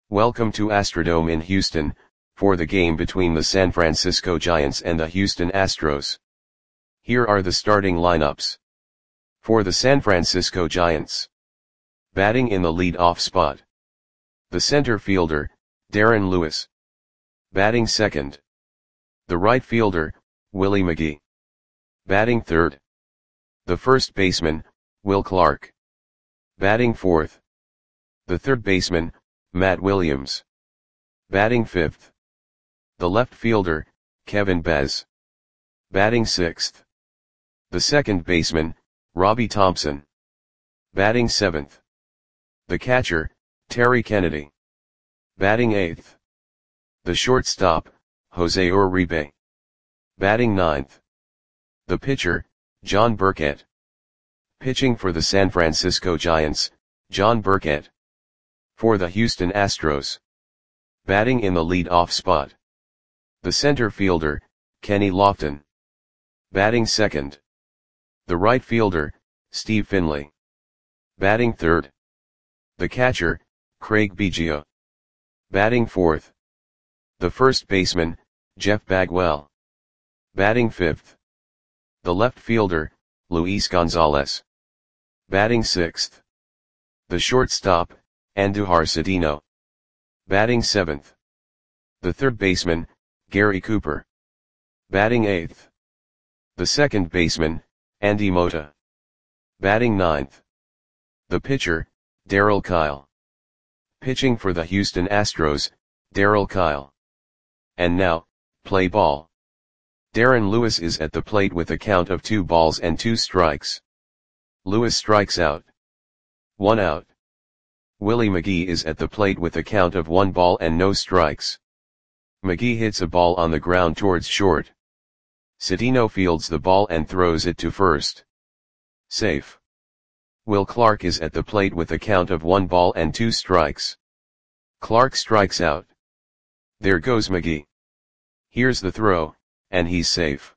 Welcome to Astrodome in Houston, for the game between the San Francisco Giants and the Houston Astros. Here are the starting lineups. For the San Francisco Giants. Batting in the lead-off spot. The center fielder, Darren Lewis. Batting second. The right fielder, Willie McGee. Batting third. The first baseman, Will Clark. Batting fourth. The third baseman, Matt Williams. Batting fifth. The left fielder, Kevin Bez. Batting sixth. The second baseman, Robbie Thompson. Batting seventh. The catcher, Terry Kennedy. Batting eighth. The shortstop, Jose Uribe. Batting ninth. The pitcher, John Burkett. Pitching for the San Francisco Giants, John Burkett. For the Houston Astros. Batting in the lead-off spot. The center fielder, Kenny Lofton. Batting second. The right fielder, Steve Finley. Batting third. The catcher, Craig Biggio. Batting fourth. The first baseman, Jeff Bagwell. Batting fifth. The left fielder, Luis Gonzalez. Batting sixth. The shortstop, Andujar Cedeno. Batting seventh. The third baseman, Gary Cooper. Batting eighth. The second baseman, Andy Mota. Batting ninth. The pitcher, Darryl Kile. Pitching for the Houston Astros, Darryl Kile. And now, play ball. Darren Lewis is at the plate with a count of 2 balls and 2 strikes. Lewis strikes out. 1 out. Willie McGee is at the plate with a count of 1 ball and no strikes. McGee hits a ball on the ground towards short. Cedeno fields the ball and throws it to first. Safe. Will Clark is at the plate with a count of 1 ball and 2 strikes. Clark strikes out. There goes McGee. Here's the throw, and he's safe.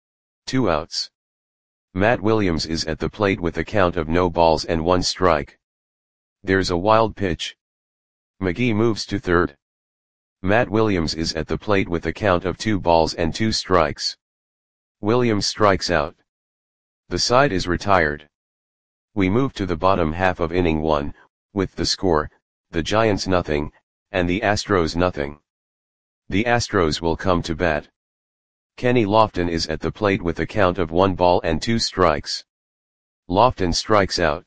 2 outs. Matt Williams is at the plate with a count of no balls and 1 strike. There's a wild pitch. McGee moves to third. Matt Williams is at the plate with a count of 2 balls and 2 strikes. Williams strikes out. The side is retired. We move to the bottom half of inning 1, with the score, the Giants nothing, and the Astros nothing. The Astros will come to bat. Kenny Lofton is at the plate with a count of 1 ball and 2 strikes. Lofton strikes out.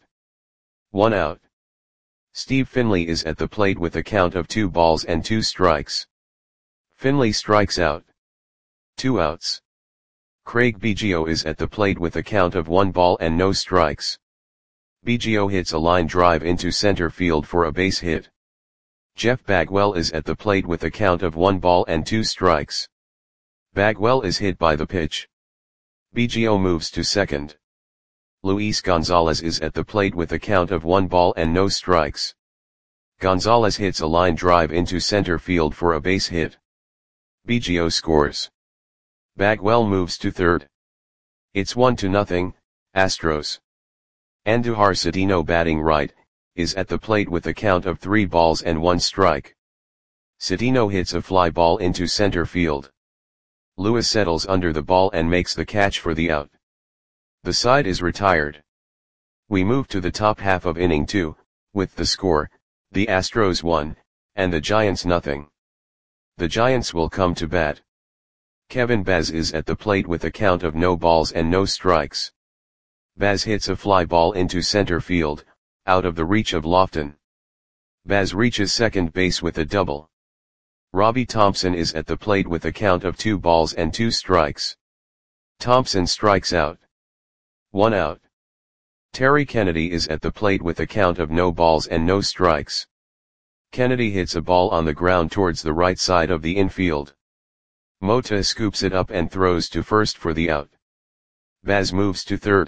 1 out. Steve Finley is at the plate with a count of 2 balls and 2 strikes. Finley strikes out. 2 outs. Craig Biggio is at the plate with a count of 1 ball and no strikes. Biggio hits a line drive into center field for a base hit. Jeff Bagwell is at the plate with a count of 1 ball and 2 strikes. Bagwell is hit by the pitch. Biggio moves to second. Luis Gonzalez is at the plate with a count of 1 ball and no strikes. Gonzalez hits a line drive into center field for a base hit. Biggio scores. Bagwell moves to third. It's 1-0, Astros. Andujar Cedeno, batting right, is at the plate with a count of 3 balls and 1 strike. Cedeno hits a fly ball into center field. Lewis settles under the ball and makes the catch for the out. The side is retired. We move to the top half of inning 2, with the score, the Astros 1, and the Giants nothing. The Giants will come to bat. Kevin Bez is at the plate with a count of no balls and no strikes. Bez hits a fly ball into center field, out of the reach of Lofton. Bez reaches second base with a double. Robbie Thompson is at the plate with a count of 2 balls and 2 strikes. Thompson strikes out. 1 out. Terry Kennedy is at the plate with a count of no balls and no strikes. Kennedy hits a ball on the ground towards the right side of the infield. Mota scoops it up and throws to first for the out. Baz moves to third.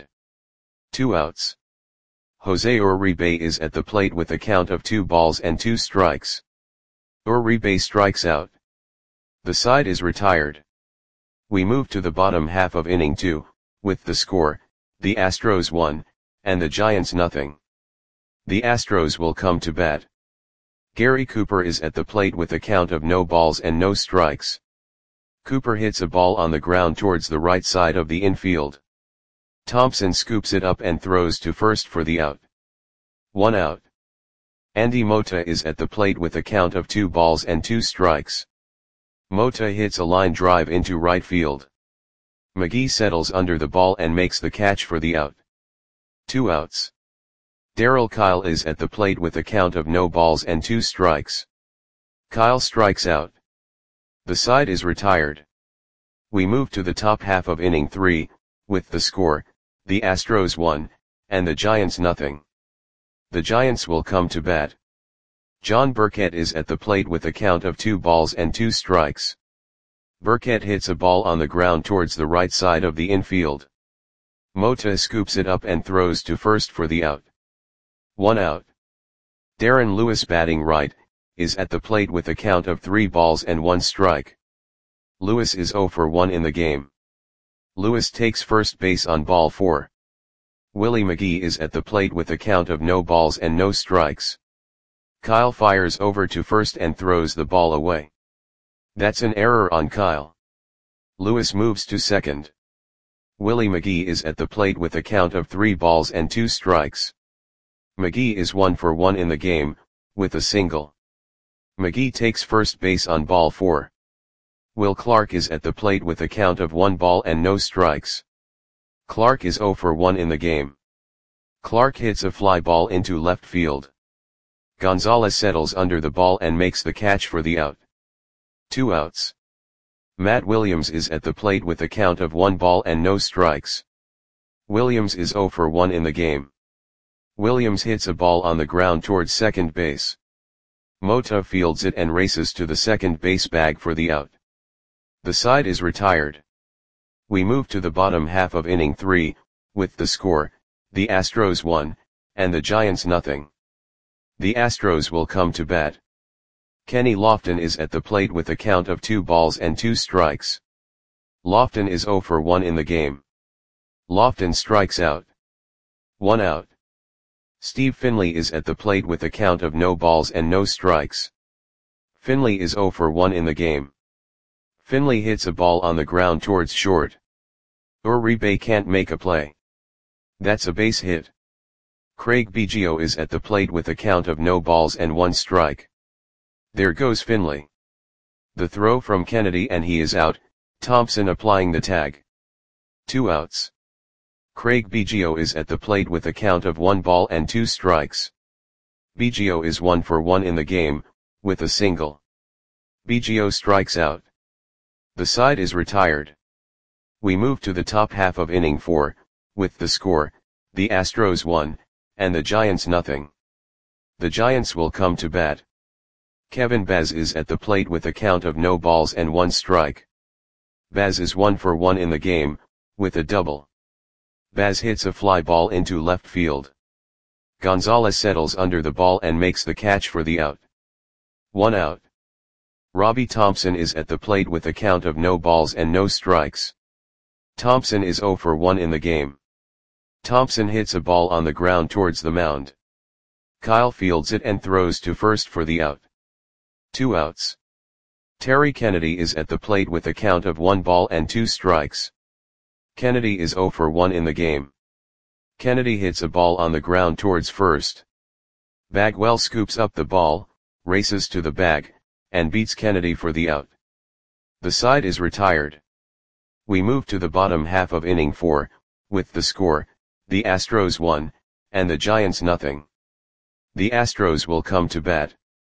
2 outs. Jose Uribe is at the plate with a count of 2 balls and 2 strikes. Uribe strikes out. The side is retired. We move to the bottom half of inning 2, with the score, the Astros 1, and the Giants nothing. The Astros will come to bat. Gary Cooper is at the plate with a count of no balls and no strikes. Cooper hits a ball on the ground towards the right side of the infield. Thompson scoops it up and throws to first for the out. 1 out. Andy Mota is at the plate with a count of 2 balls and 2 strikes. Mota hits a line drive into right field. McGee settles under the ball and makes the catch for the out. 2 outs. Darryl Kile is at the plate with a count of no balls and 2 strikes. Kile strikes out. The side is retired. We move to the top half of inning 3, with the score, the Astros 1, and the Giants nothing. The Giants will come to bat. John Burkett is at the plate with a count of 2 balls and 2 strikes. Burkett hits a ball on the ground towards the right side of the infield. Mota scoops it up and throws to first for the out. 1 out. Darren Lewis, batting right, is at the plate with a count of 3 balls and 1 strike. Lewis is 0 for 1 in the game. Lewis takes first base on ball 4. Willie McGee is at the plate with a count of no balls and no strikes. Kile fires over to first and throws the ball away. That's an error on Kile. Lewis moves to second. Willie McGee is at the plate with a count of 3 balls and 2 strikes. McGee is 1 for 1 in the game, with a single. McGee takes first base on ball 4. Will Clark is at the plate with a count of 1 ball and no strikes. Clark is 0 for 1 in the game. Clark hits a fly ball into left field. Gonzalez settles under the ball and makes the catch for the out. 2 outs. Matt Williams is at the plate with a count of 1 ball and no strikes. Williams is 0 for 1 in the game. Williams hits a ball on the ground towards second base. Mota fields it and races to the second base bag for the out. The side is retired. We move to the bottom half of inning 3, with the score, the Astros 1, and the Giants nothing. The Astros will come to bat. Kenny Lofton is at the plate with a count of 2 balls and 2 strikes. Lofton is 0 for 1 in the game. Lofton strikes out. 1 out. Steve Finley is at the plate with a count of no balls and no strikes. Finley is 0 for 1 in the game. Finley hits a ball on the ground towards short. Uribe can't make a play. That's a base hit. Craig Biggio is at the plate with a count of no balls and 1 strike. There goes Finley. The throw from Kennedy and he is out, Thompson applying the tag. 2 outs. Craig Biggio is at the plate with a count of 1 ball and 2 strikes. Biggio is 1 for 1 in the game, with a single. Biggio strikes out. The side is retired. We move to the top half of inning 4, with the score, the Astros 1, and the Giants nothing. The Giants will come to bat. Kevin Baz is at the plate with a count of no balls and 1 strike. Baz is 1 for 1 in the game, with a double. Baz hits a fly ball into left field. Gonzalez settles under the ball and makes the catch for the out. 1 out. Robbie Thompson is at the plate with a count of no balls and no strikes. Thompson is 0 for 1 in the game. Thompson hits a ball on the ground towards the mound. Kile fields it and throws to first for the out. 2 outs. Terry Kennedy is at the plate with a count of 1 ball and 2 strikes. Kennedy is 0 for 1 in the game. Kennedy hits a ball on the ground towards first. Bagwell scoops up the ball, races to the bag, and beats Kennedy for the out. The side is retired. We move to the bottom half of inning 4, with the score, the Astros 1, and the Giants nothing. The Astros will come to bat.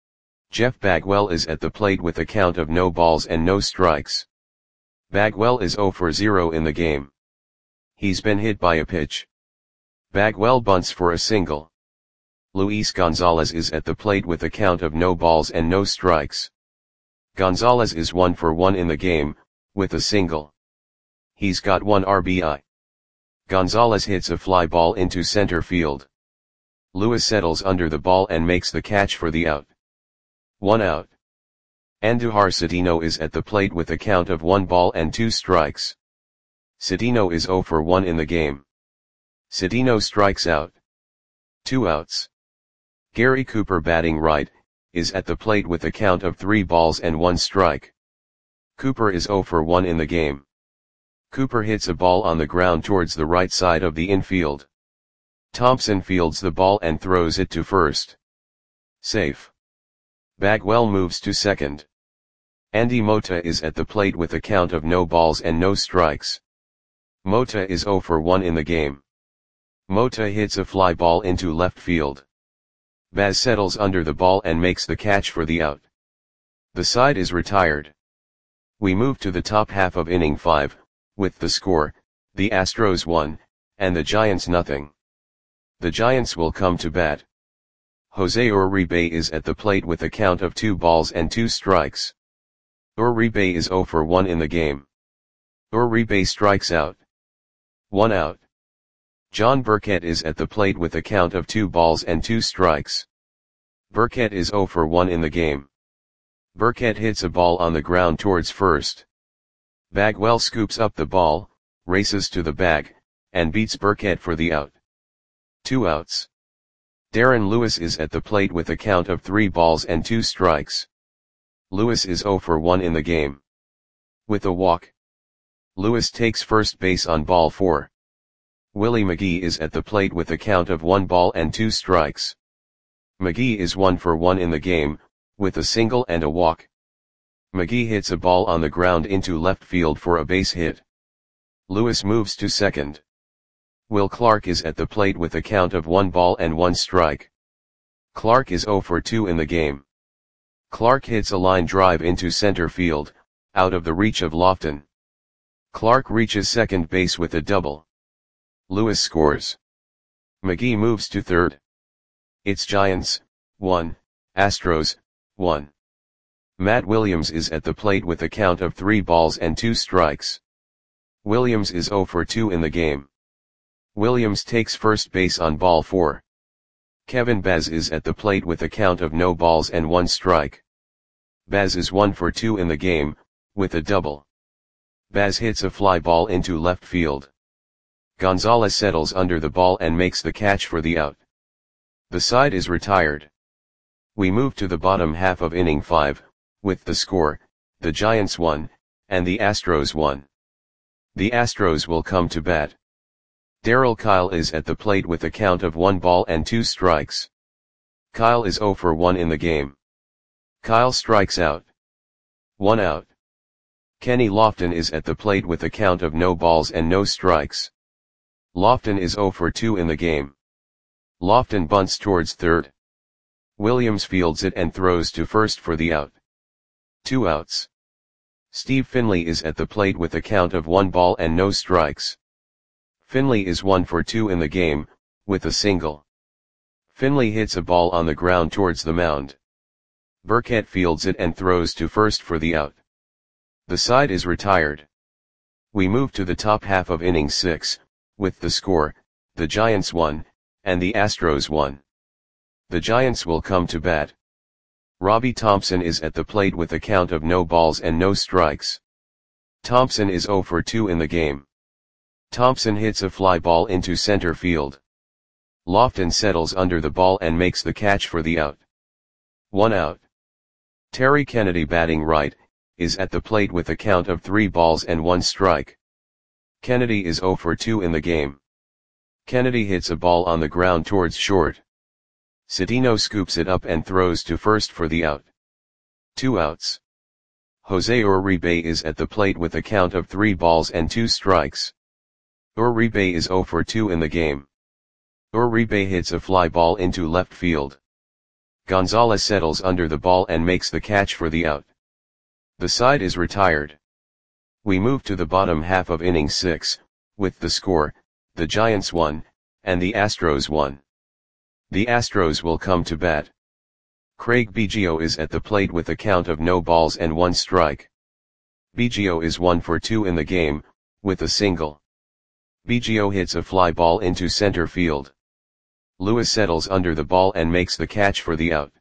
Jeff Bagwell is at the plate with a count of no balls and no strikes. Bagwell is 0 for 0 in the game. He's been hit by a pitch. Bagwell bunts for a single. Luis Gonzalez is at the plate with a count of no balls and no strikes. Gonzalez is 1 for 1 in the game, with a single. He's got 1 RBI. Gonzalez hits a fly ball into center field. Lewis settles under the ball and makes the catch for the out. 1 out. Andujar Cedeno is at the plate with a count of 1 ball and 2 strikes. Cedeno is 0 for 1 in the game. Cedeno strikes out. 2 outs. Gary Cooper, batting right, is at the plate with a count of 3 balls and 1 strike. Cooper is 0 for 1 in the game. Cooper hits a ball on the ground towards the right side of the infield. Thompson fields the ball and throws it to first. Safe. Bagwell moves to second. Andy Mota is at the plate with a count of no balls and no strikes. Mota is 0 for 1 in the game. Mota hits a fly ball into left field. Baz settles under the ball and makes the catch for the out. The side is retired. We move to the top half of inning 5, with the score, the Astros 1, and the Giants nothing. The Giants will come to bat. Jose Uribe is at the plate with a count of 2 balls and 2 strikes. Uribe is 0 for 1 in the game. Uribe strikes out. 1 out. John Burkett is at the plate with a count of 2 balls and 2 strikes. Burkett is 0 for 1 in the game. Burkett hits a ball on the ground towards first. Bagwell scoops up the ball, races to the bag, and beats Burkett for the out. 2 outs. Darren Lewis is at the plate with a count of 3 balls and 2 strikes. Lewis is 0 for 1 in the game. With a walk. Lewis takes first base on ball 4. Willie McGee is at the plate with a count of 1 ball and 2 strikes. McGee is 1 for 1 in the game, with a single and a walk. McGee hits a ball on the ground into left field for a base hit. Lewis moves to second. Will Clark is at the plate with a count of 1 ball and 1 strike. Clark is 0 for 2 in the game. Clark hits a line drive into center field, out of the reach of Lofton. Clark reaches second base with a double. Lewis scores. McGee moves to third. It's Giants, 1, Astros, 1. Matt Williams is at the plate with a count of 3 balls and 2 strikes. Williams is 0 for 2 in the game. Williams takes first base on ball 4. Kevin Baz is at the plate with a count of no balls and 1 strike. Baz is 1 for 2 in the game, with a double. Baz hits a fly ball into left field. Gonzalez settles under the ball and makes the catch for the out. The side is retired. We move to the bottom half of inning 5, with the score, the Giants 1, and the Astros 1. The Astros will come to bat. Darryl Kile is at the plate with a count of 1 ball and 2 strikes. Kile is 0 for 1 in the game. Kile strikes out. 1 out. Kenny Lofton is at the plate with a count of no balls and no strikes. Lofton is 0 for 2 in the game. Lofton bunts towards third. Williams fields it and throws to first for the out. 2 outs. Steve Finley is at the plate with a count of 1 ball and no strikes. Finley is 1 for 2 in the game, with a single. Finley hits a ball on the ground towards the mound. Burkett fields it and throws to first for the out. The side is retired. We move to the top half of inning 6, with the score, the Giants 1, and the Astros 1. The Giants will come to bat. Robbie Thompson is at the plate with a count of no balls and no strikes. Thompson is 0 for 2 in the game. Thompson hits a fly ball into center field. Lofton settles under the ball and makes the catch for the out. 1 out. Terry Kennedy, batting right, is at the plate with a count of 3 balls and 1 strike. Kennedy is 0 for 2 in the game. Kennedy hits a ball on the ground towards short. Cedeno scoops it up and throws to first for the out. 2 outs. Jose Uribe is at the plate with a count of 3 balls and 2 strikes. Uribe is 0 for 2 in the game. Uribe hits a fly ball into left field. Gonzalez settles under the ball and makes the catch for the out. The side is retired. We move to the bottom half of inning 6, with the score, the Giants 1, and the Astros 1. The Astros will come to bat. Craig Biggio is at the plate with a count of no balls and 1 strike. Biggio is 1 for 2 in the game, with a single. Biggio hits a fly ball into center field. Lewis settles under the ball and makes the catch for the out.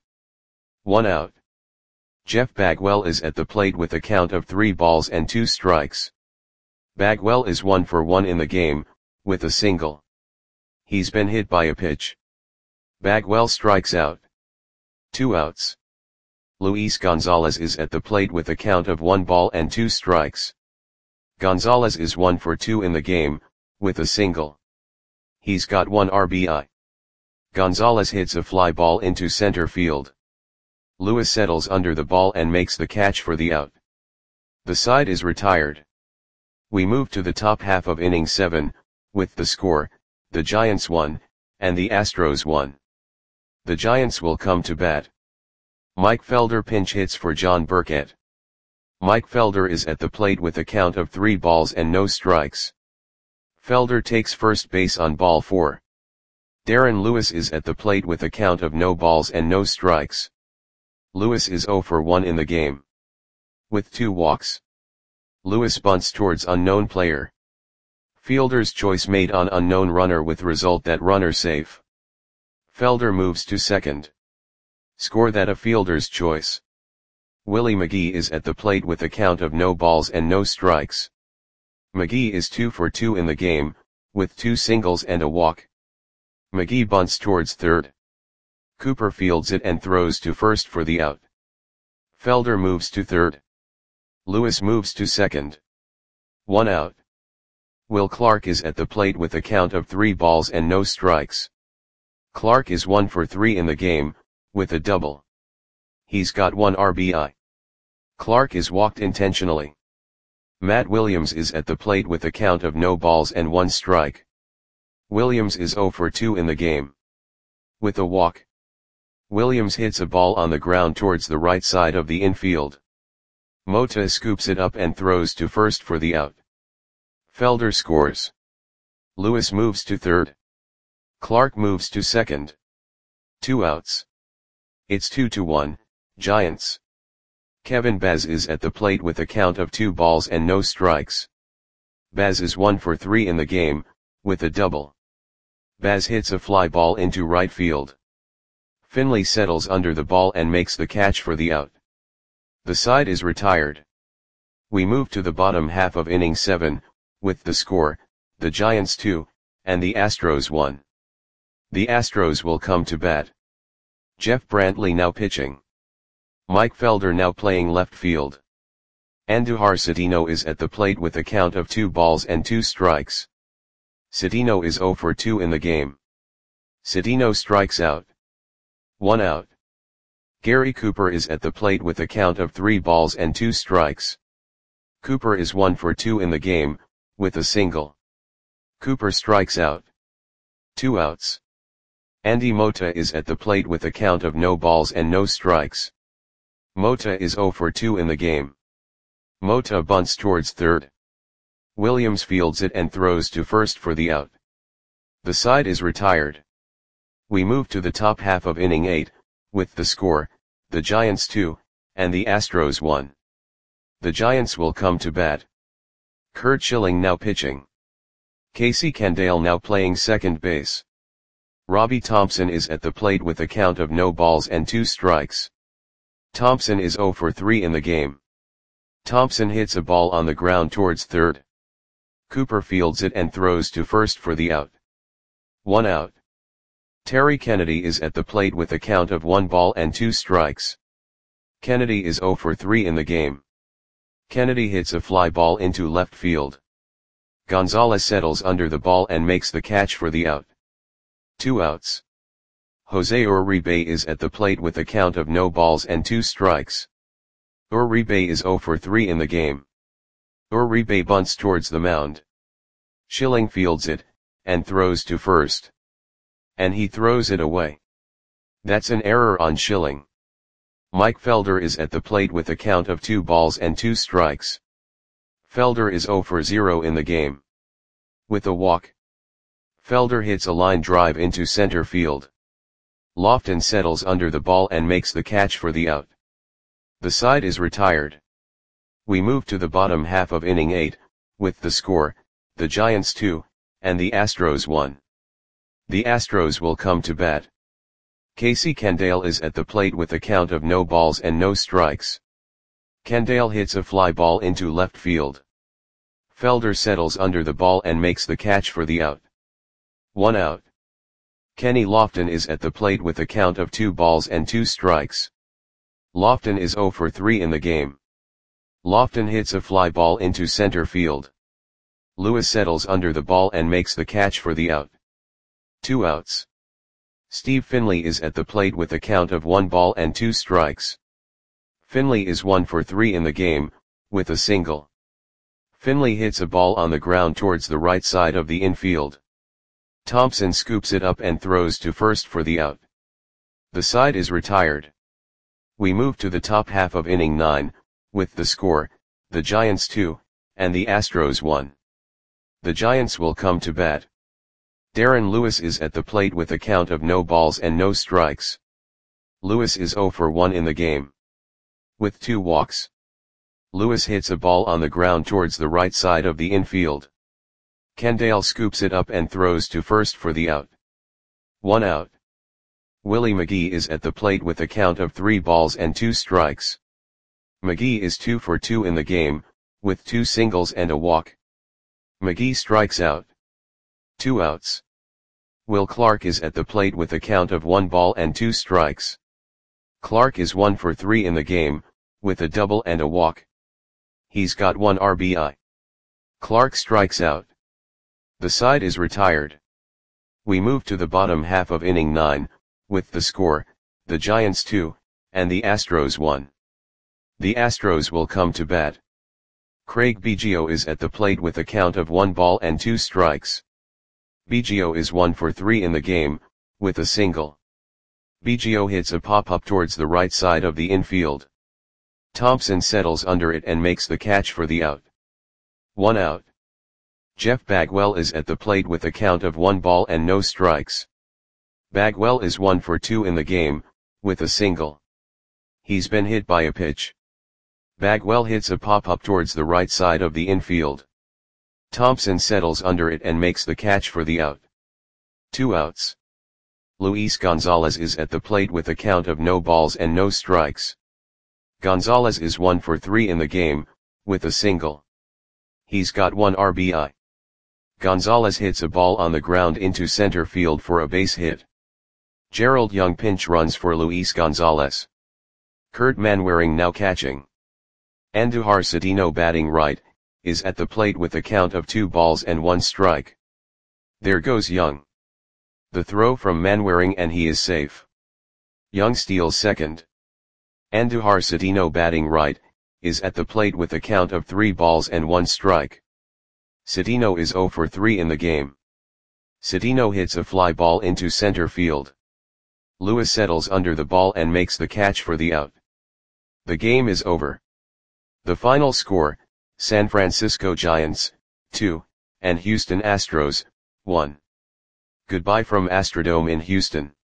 1 out. Jeff Bagwell is at the plate with a count of 3 balls and 2 strikes. Bagwell is 1 for 1 in the game, with a single. He's been hit by a pitch. Bagwell strikes out. 2 outs. Luis Gonzalez is at the plate with a count of 1 ball and 2 strikes. Gonzalez is 1 for 2 in the game, with a single. He's got 1 RBI. Gonzalez hits a fly ball into center field. Lewis settles under the ball and makes the catch for the out. The side is retired. We move to the top half of inning 7, with the score, the Giants 1, and the Astros 1. The Giants will come to bat. Mike Felder pinch hits for John Burkett. Mike Felder is at the plate with a count of 3 balls and no strikes. Felder takes first base on ball 4. Darren Lewis is at the plate with a count of no balls and no strikes. Lewis is 0 for 1 in the game. With 2 walks. Lewis bunts towards unknown player. Fielder's choice made on unknown runner with result that runner safe. Felder moves to second. Score that a fielder's choice. Willie McGee is at the plate with a count of no balls and no strikes. McGee is 2 for 2 in the game, with 2 singles and a walk. McGee bunts towards third. Cooper fields it and throws to first for the out. Felder moves to third. Lewis moves to second. 1 out. Will Clark is at the plate with a count of 3 balls and no strikes. Clark is 1 for 3 in the game, with a double. He's got 1 RBI. Clark is walked intentionally. Matt Williams is at the plate with a count of no balls and 1 strike. Williams is 0 for 2 in the game. With a walk. Williams hits a ball on the ground towards the right side of the infield. Mota scoops it up and throws to first for the out. Felder scores. Lewis moves to third. Clark moves to second. 2 outs. It's 2-1, Giants. Kevin Baz is at the plate with a count of 2 balls and no strikes. Baz is 1 for 3 in the game, with a double. Baz hits a fly ball into right field. Finley settles under the ball and makes the catch for the out. The side is retired. We move to the bottom half of inning 7, with the score, the Giants 2, and the Astros 1. The Astros will come to bat. Jeff Brantley now pitching. Mike Felder now playing left field. Andujar Cedeno is at the plate with a count of 2 balls and 2 strikes. Cedeno is 0 for 2 in the game. Cedeno strikes out. 1 out. Gary Cooper is at the plate with a count of 3 balls and 2 strikes. Cooper is 1 for 2 in the game, with a single. Cooper strikes out. 2 outs. Andy Mota is at the plate with a count of no balls and no strikes. Mota is 0 for 2 in the game. Mota bunts towards third. Williams fields it and throws to first for the out. The side is retired. We move to the top half of inning 8, with the score, the Giants 2, and the Astros 1. The Giants will come to bat. Curt Schilling now pitching. Casey Candale now playing second base. Robbie Thompson is at the plate with a count of no balls and 2 strikes. Thompson is 0 for 3 in the game. Thompson hits a ball on the ground towards third. Cooper fields it and throws to first for the out. 1 out. Terry Kennedy is at the plate with a count of 1 ball and 2 strikes. Kennedy is 0 for 3 in the game. Kennedy hits a fly ball into left field. Gonzalez settles under the ball and makes the catch for the out. 2 outs. Jose Uribe is at the plate with a count of no balls and 2 strikes. Uribe is 0 for 3 in the game. Uribe bunts towards the mound. Schilling fields it, and throws to first. And he throws it away. That's an error on Schilling. Mike Felder is at the plate with a count of 2 balls and 2 strikes. Felder is 0 for 0 in the game. With a walk. Felder hits a line drive into center field. Lofton settles under the ball and makes the catch for the out. The side is retired. We move to the bottom half of inning 8, with the score, the Giants 2, and the Astros 1. The Astros will come to bat. Casey Candale is at the plate with a count of no balls and no strikes. Candale hits a fly ball into left field. Felder settles under the ball and makes the catch for the out. 1 out. Kenny Lofton is at the plate with a count of 2 balls and 2 strikes. Lofton is 0 for 3 in the game. Lofton hits a fly ball into center field. Lewis settles under the ball and makes the catch for the out. 2 outs. Steve Finley is at the plate with a count of 1 ball and 2 strikes. Finley is 1 for 3 in the game, with a single. Finley hits a ball on the ground towards the right side of the infield. Thompson scoops it up and throws to first for the out. The side is retired. We move to the top half of inning 9, with the score, the Giants 2, and the Astros 1. The Giants will come to bat. Darren Lewis is at the plate with a count of no balls and no strikes. Lewis is 0 for 1 in the game. With 2 walks. Lewis hits a ball on the ground towards the right side of the infield. Kendall scoops it up and throws to first for the out. 1 out. Willie McGee is at the plate with a count of 3 balls and 2 strikes. McGee is 2 for 2 in the game, with 2 singles and a walk. McGee strikes out. 2 outs. Will Clark is at the plate with a count of 1 ball and 2 strikes. Clark is 1 for 3 in the game, with a double and a walk. He's got 1 RBI. Clark strikes out. The side is retired. We move to the bottom half of inning 9, with the score, the Giants 2, and the Astros 1. The Astros will come to bat. Craig Biggio is at the plate with a count of 1 ball and 2 strikes. Biggio is 1 for 3 in the game, with a single. Biggio hits a pop-up towards the right side of the infield. Thompson settles under it and makes the catch for the out. 1 out. Jeff Bagwell is at the plate with a count of 1 ball and no strikes. Bagwell is 1 for 2 in the game, with a single. He's been hit by a pitch. Bagwell hits a pop-up towards the right side of the infield. Thompson settles under it and makes the catch for the out. 2 outs. Luis Gonzalez is at the plate with a count of no balls and no strikes. Gonzalez is 1 for 3 in the game, with a single. He's got 1 RBI. Gonzalez hits a ball on the ground into center field for a base hit. Gerald Young pinch runs for Luis Gonzalez. Kurt Manwaring now catching. Andujar Cedeno batting right, is at the plate with a count of 2 balls and 1 strike. There goes Young. The throw from Manwaring and he is safe. Young steals second. Andujar Cedeno batting right, is at the plate with a count of 3 balls and 1 strike. Cedeno is 0 for 3 in the game. Cedeno hits a fly ball into center field. Lewis settles under the ball and makes the catch for the out. The game is over. The final score, San Francisco Giants, 2, and Houston Astros, 1. Goodbye from Astrodome in Houston.